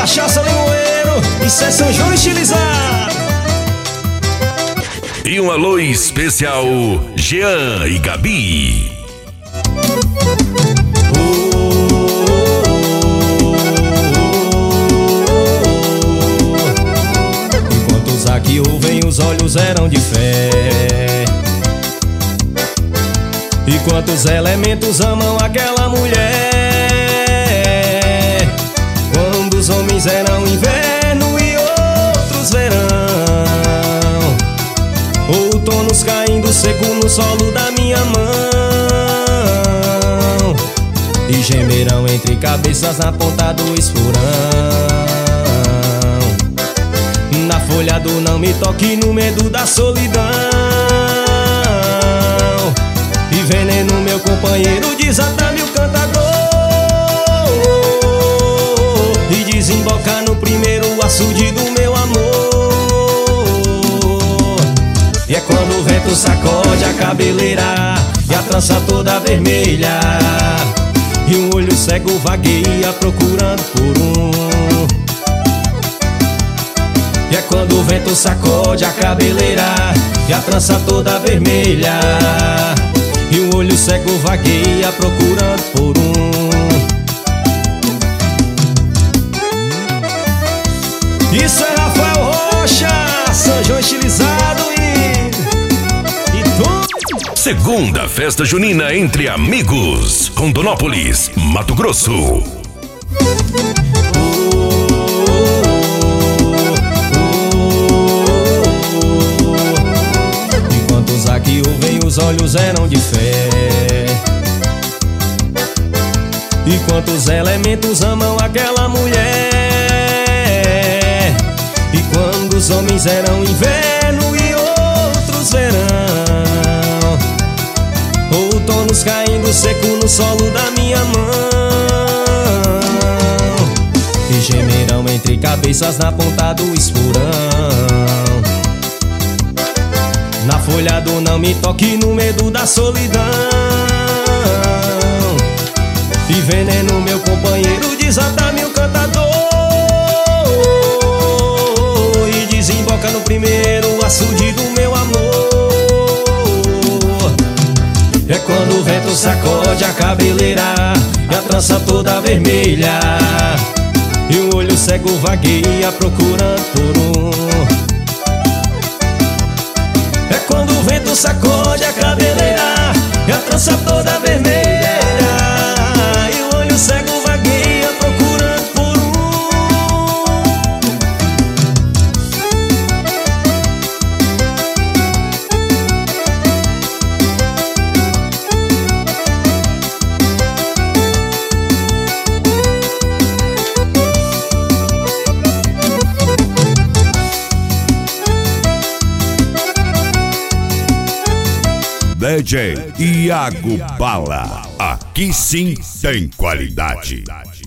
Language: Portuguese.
Cachaça Limoeiro, isso é São João estilizado. E um alô especial, Jean e Gabi. Enquanto os aqui ouvem, os olhos eram de fé. E quantos elementos amam aquela mulher. Quando os homens eram inverno e outros verão, outonos caindo seco no solo da minha mão, e gemerão entre cabeças na ponta do esporão. Na folha do não me toque, no medo da solidão. E veneno meu companheiro, desata-me o cantador, e desemboca no primeiro açude do meu amor. E é quando o vento sacode a cabeleira e a trança toda vermelha, e um olho cego vagueia procurando por um. E é quando o vento sacode a cabeleira e a trança toda vermelha, e um olho cego vagueia procurando por um. Isso é Rafael Rocha, São João estilizado e tudo. Segunda festa junina entre amigos, Rondonópolis, Mato Grosso. Enquanto os aqui ouvem, os olhos eram de fé. E quantos elementos amam aquela mulher. E quando os homens eram inverno e outros verão, outonos caindo seco no solo da minha mão, e gemerão entre cabeças na ponta do esporão. Na folha do não me toque, no medo da solidão. E veneno meu companheiro, desata-me o cantador, e desemboca no primeiro açude do meu amor. É quando o vento sacode a cabeleira e a trança toda vermelha, e o olho cego vagueia procurando por um. É quando o vento sacode a cabeleira e a trança toda vermelha, e o olho cego vagueia procurando por um. DJ Iago Bala, aqui sim tem qualidade.